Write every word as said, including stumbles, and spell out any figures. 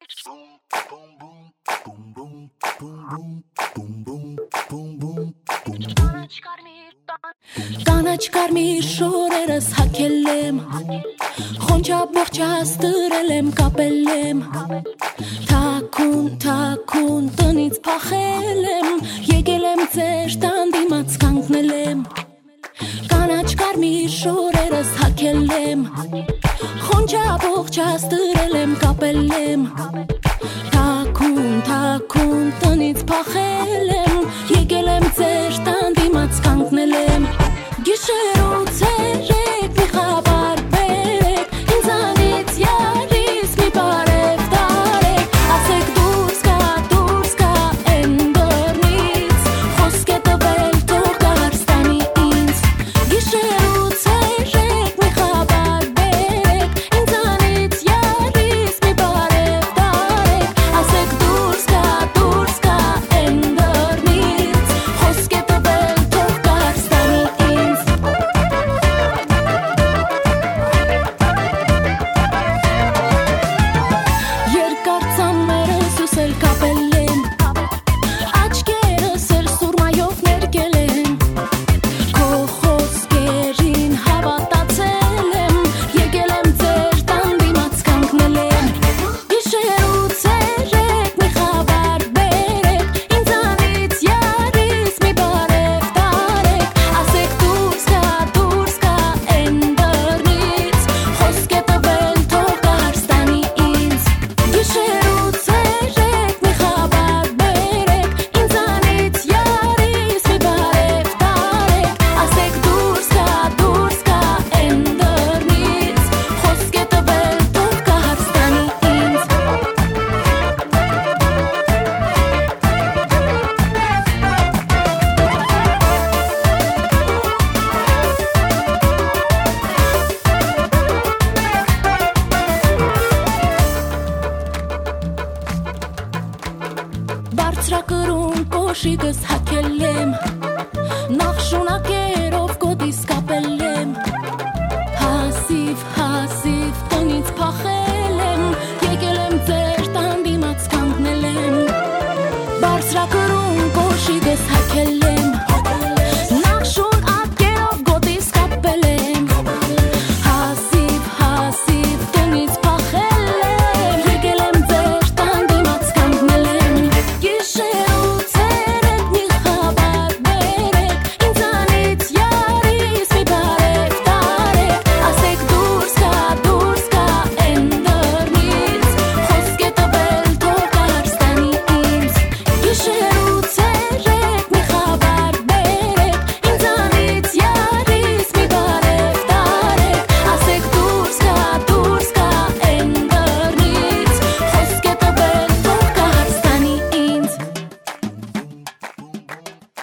Կանաչ կարմիր շորերս հագել եմ, խոնչաբողջ հաստրել եմ, կապել եմ, թաքուն, թաքուն տնից փախել եմ, եկել եմ ձեր տան դիմաց կանգնել եմ, կանաչ կարմիր շորերս հագել եմ, խոնչաբողջ հաստրել եմ, կապել եմ, թաքուն, թաքուն տնից փախել եմ, եկել եմ ձեր տան դիմաց կանգնել եմ. Գիշեր ու ցերեկ մի խաբար բերեք, ինձանից յարից մի բարև տարեք, ասեք դուրս կա, դուրս կա են դռնից, խոսք է տվել թող Գարստանի ինձ. Գիշեր ու ցերեկ մի խաբար բերեք, ինձանից յարից մի բարև տարեք, ասեք դուրս կա, դուրս կա են դռնից, խոսք է տվել թող Գարստանի ինձ. Երկար ծամերս ուսել կապել եմ, աչքերս էլ սուրմայով ներկել եմ, քո խոսքերին հավատացել եմ, եկել եմ ձեր տան դիմաց կանգնել եմ. Գիշեր ու ցերեկ մի խաբար բերեք, ինձանից յարից մի բարև տարեք, ասեք դուրս կա, դուրս կա են դռնից, խոսք է տվել թող Գարստանի ինձ. Գիշեր ու ցերեկ մի խաբար բերեք, ինձանից յարից մի բարև տարեք, ասեք դուրս կա, դուրս կա են դռնից, խոսք է տվել թող Գարստանի ինձ. Բարձրակրուն կոշիկս հագել եմ,